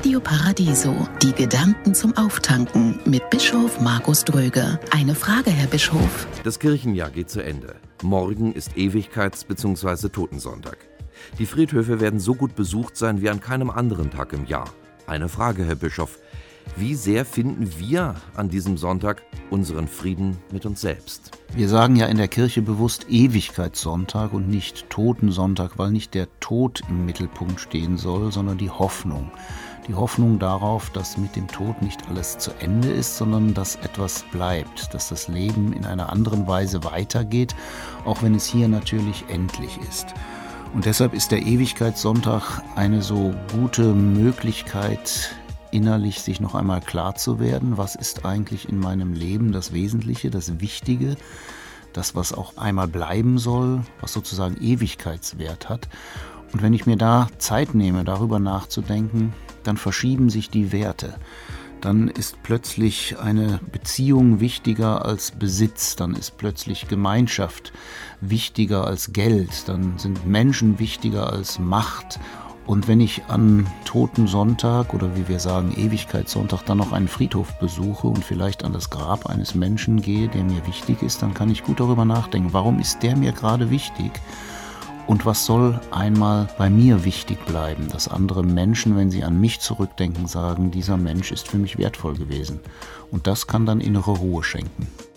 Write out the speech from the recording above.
Radio Paradiso, die Gedanken zum Auftanken mit Bischof Markus Dröge. Eine Frage, Herr Bischof. Das Kirchenjahr geht zu Ende. Morgen ist Ewigkeits- bzw. Totensonntag. Die Friedhöfe werden so gut besucht sein wie an keinem anderen Tag im Jahr. Eine Frage, Herr Bischof. Wie sehr finden wir an diesem Sonntag unseren Frieden mit uns selbst? Wir sagen ja in der Kirche bewusst Ewigkeitssonntag und nicht Totensonntag, weil nicht der Tod im Mittelpunkt stehen soll, sondern die Hoffnung. Die Hoffnung darauf, dass mit dem Tod nicht alles zu Ende ist, sondern dass etwas bleibt, dass das Leben in einer anderen Weise weitergeht, auch wenn es hier natürlich endlich ist. Und deshalb ist der Ewigkeitssonntag eine so gute Möglichkeit, innerlich sich noch einmal klar zu werden, was ist eigentlich in meinem Leben das Wesentliche, das Wichtige, das, was auch einmal bleiben soll, was sozusagen Ewigkeitswert hat. Und wenn ich mir da Zeit nehme, darüber nachzudenken, dann verschieben sich die Werte. Dann ist plötzlich eine Beziehung wichtiger als Besitz, dann ist plötzlich Gemeinschaft wichtiger als Geld, dann sind Menschen wichtiger als Macht. Und wenn ich an Totensonntag oder wie wir sagen Ewigkeitssonntag dann noch einen Friedhof besuche und vielleicht an das Grab eines Menschen gehe, der mir wichtig ist, dann kann ich gut darüber nachdenken, warum ist der mir gerade wichtig und was soll einmal bei mir wichtig bleiben, dass andere Menschen, wenn sie an mich zurückdenken, sagen, dieser Mensch ist für mich wertvoll gewesen. Und das kann dann innere Ruhe schenken.